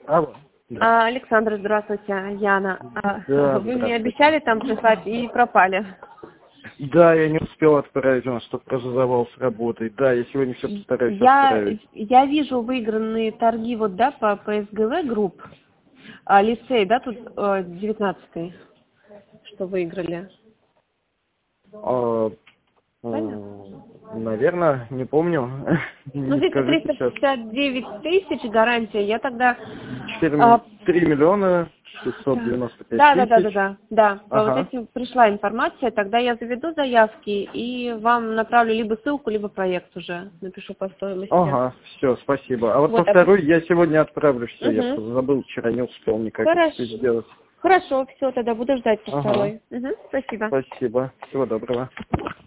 Алло. Да. Александр, здравствуйте, Яна. Да, Вы мне обещали там прислать и пропали. Да, я не успел отправить, у нас что-то разозавал с работой. Да, я сегодня все постараюсь отправить. Я вижу выигранные торги вот, да, по ПСГВ групп. Лицей, да, тут 19-й, что выиграли. Наверное, не помню. Ну, здесь 359 тысяч гарантия. Я тогда... 3 миллиона 695 тысяч. Да. Ага. Вот этим пришла информация. Тогда я заведу заявки и вам направлю либо ссылку, либо проект уже. Напишу по стоимости. Ага, все, спасибо. А вот по второй я сегодня отправлю все. Я забыл, вчера не успел никак это сделать. Хорошо, все, тогда буду ждать по второй. Спасибо. Спасибо. Всего доброго.